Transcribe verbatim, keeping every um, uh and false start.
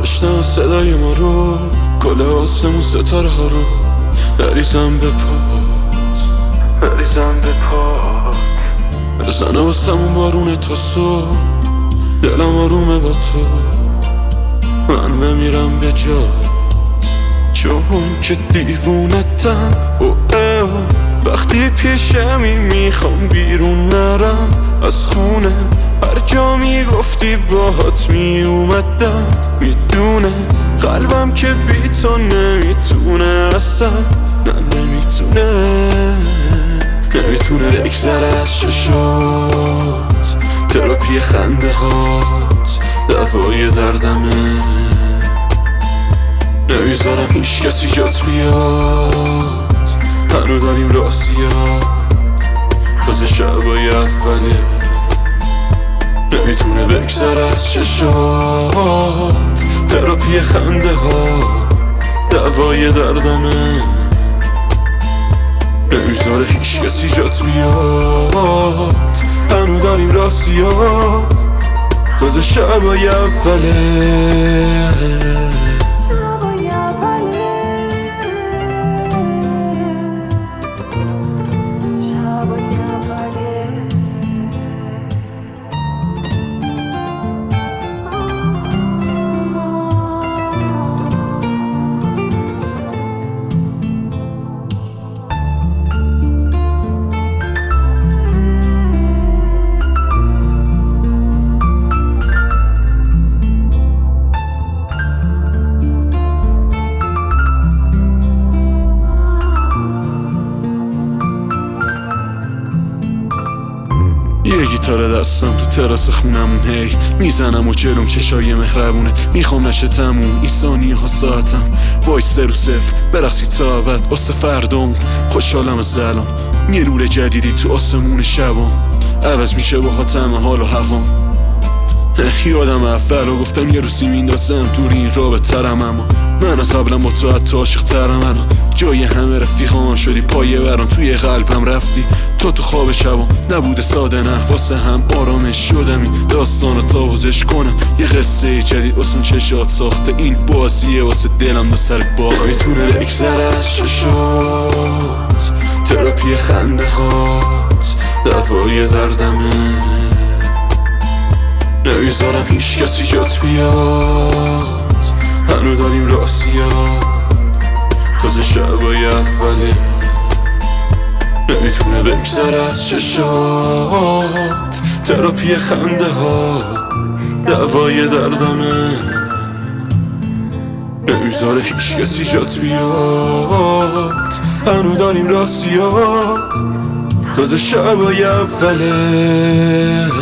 بشنو صدای ما رو، گل آسمون ستاره ها رو بریزم به پات، بریزم به پات. بزنه واسمون بارون تا صبح، دلم آرومه با تو، من بمیرم به جات. چون که دیوونتم او وقتی پیشمی میخوام بیرون نرم از خونه، هر جا میگفتی باهات میومدم. میدونه قلبم که بی تو نمیتونه اصلا، نه نمیتونه نمیتونه بگذره از چشات. تراپی خنده هات دوای دردمه، نمیذارم هیچ کسی جات بیاد. هنو داریم راستیات، تازه شبای اوله. نمیتونه بگذره از چشات. تراپی خنده ها دوای دردمه، نمیذاره هیچ کسی جات بیاد. هنو داریم راستیات، تازه شبای اوله. یه گیتار دستم تو تراس خونمون، هی میزنم و جلوم چشای مهربونه. میخوام نشه تموم این ثانیه ها ساعتم، وایسته رو صفر برقصی تا ابد واسه فردامون. خوشحالم از الان یه نور جدیدی تو آسمون شبام، عوض میشه با حاتم حال و هوام. یادم اولو گفتم یه روزی میندازم دور این رابطه ترم، اما من از قبلم با تو حتی عاشق ترم. انا جای همه رفیقام شدی پایه برام، توی قلبم رفتی تو تو خواب شبام. نبوده ساده نه واسه هم آرامش شدم، این داستانو تاوزش کنم. یه قصه جدید واسه چشات ساخته، این بازیه واسه دلم دو سر باخته. میتونه بگذره از چشات. تراپی خنده هات دوای دردمه، نمیذارم هیچ کسی جات بیاد. هنو داریم راستیات، تازه شبای اوله. نمیتونه بگذره از چشات. تراپی خنده ها دوای دردمه، نمیذاره هیچ کسی جات بیاد. هنو داریم راستیات، تازه شبای اوله.